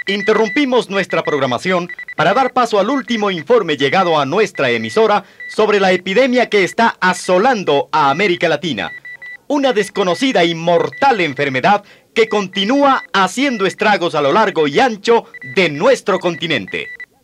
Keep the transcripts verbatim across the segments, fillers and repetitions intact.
Interrumpimos nuestra programación para dar paso al último informe llegado a nuestra emisora sobre la epidemia que está asolando a América Latina. Una desconocida y mortal enfermedad que continúa haciendo estragos a lo largo y ancho de nuestro continente.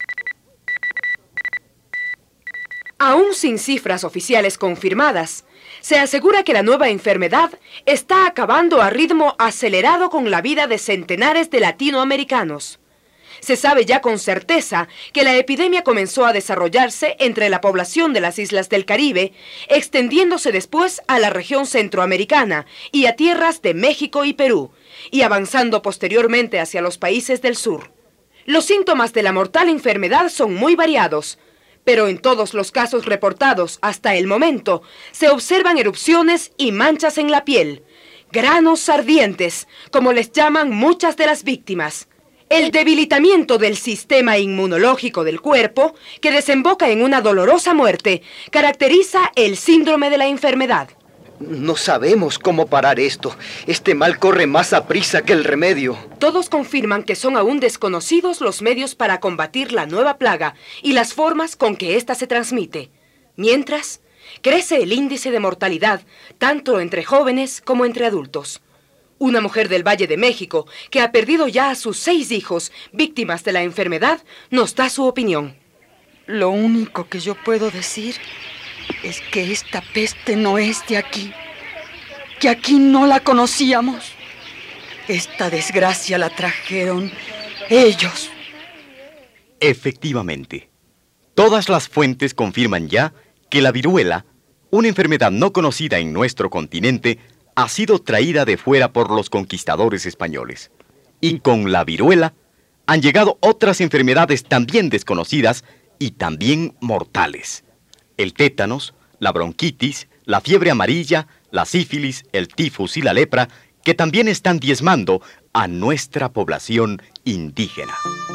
Aún sin cifras oficiales confirmadas, se asegura que la nueva enfermedad está acabando a ritmo acelerado con la vida de centenares de latinoamericanos. Se sabe ya con certeza que la epidemia comenzó a desarrollarse entre la población de las islas del Caribe, extendiéndose después a la región centroamericana y a tierras de México y Perú, y avanzando posteriormente hacia los países del sur. Los síntomas de la mortal enfermedad son muy variados, pero en todos los casos reportados hasta el momento se observan erupciones y manchas en la piel, granos ardientes, como les llaman muchas de las víctimas. El debilitamiento del sistema inmunológico del cuerpo, que desemboca en una dolorosa muerte, caracteriza el síndrome de la enfermedad. No sabemos cómo parar esto. Este mal corre más aprisa que el remedio. Todos confirman que son aún desconocidos los medios para combatir la nueva plaga y las formas con que ésta se transmite. Mientras, crece el índice de mortalidad, tanto entre jóvenes como entre adultos. Una mujer del Valle de México, que ha perdido ya a sus seis hijos, víctimas de la enfermedad, nos da su opinión. Lo único que yo puedo decir es que esta peste no es de aquí, que aquí no la conocíamos. Esta desgracia la trajeron ellos. Efectivamente, todas las fuentes confirman ya que la viruela, una enfermedad no conocida en nuestro continente, ha sido traída de fuera por los conquistadores españoles. Y con la viruela han llegado otras enfermedades también desconocidas y también mortales. El tétanos, la bronquitis, la fiebre amarilla, la sífilis, el tifus y la lepra, que también están diezmando a nuestra población indígena.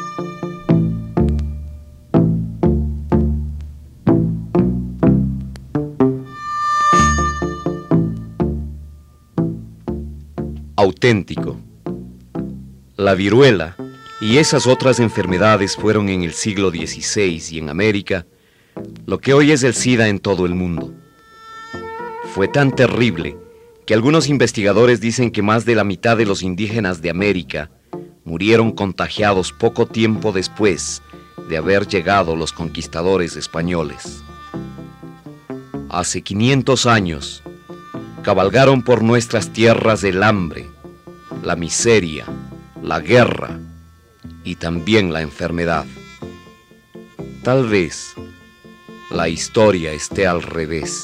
Auténtico. La viruela y esas otras enfermedades fueron en el siglo dieciséis y en América lo que hoy es el SIDA en todo el mundo. Fue tan terrible que algunos investigadores dicen que más de la mitad de los indígenas de América murieron contagiados poco tiempo después de haber llegado los conquistadores españoles. Hace quinientos años, cabalgaron por nuestras tierras el hambre, la miseria, la guerra y también la enfermedad. Tal vez la historia esté al revés.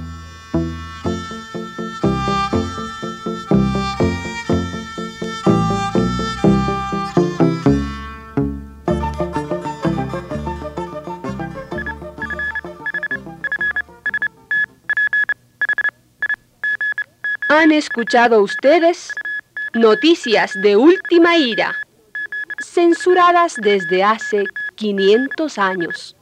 Han escuchado ustedes noticias de última hora, censuradas desde hace quinientos años.